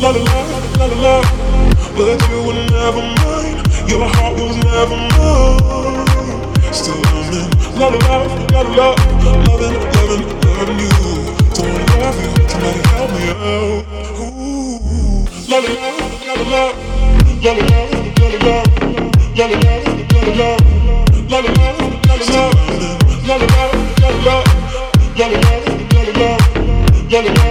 La la la, la la la. But you were never mine. Your heart was never mine. Still loving, la la la, la la la. Loving, loving, loving you. Don't love you, somebody help me out. Ooh, la la la, la la la. La la la, la la la. La la la, la la la. La la la, la la la. La la la, la la la. La la la, la la la. La la la.